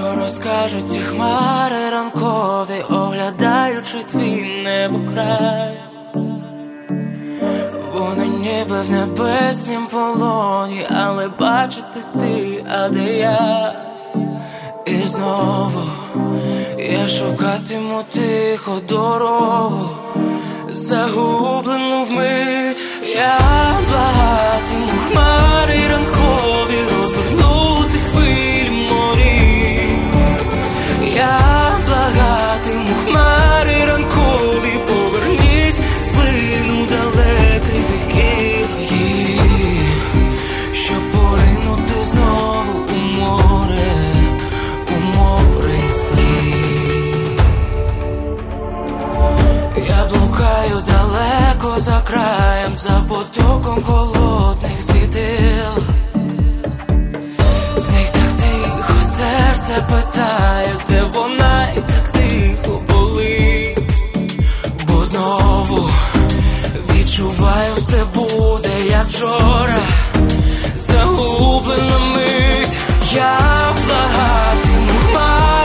розкажуть ті хмари ранкові, оглядаючи твій небокрай. Вони ніби в небеснім полоні, але бачити ти, а де я? І знову я шукатиму тихо дорогу, загублену вмить. Я благатиму хмари ранкові, розвернути хвилі морів. Я благатиму хмари ранкові, поверніть з плину далеких віків, щоб поринути знову у море снів. Я блукаю далеко за краєм, за потоком холодних світил. В них так тихо серце питає, де вона, і так тихо болить. Бо знову відчуваю, все буде, як вчора, загублена мить. Я благатиму хмар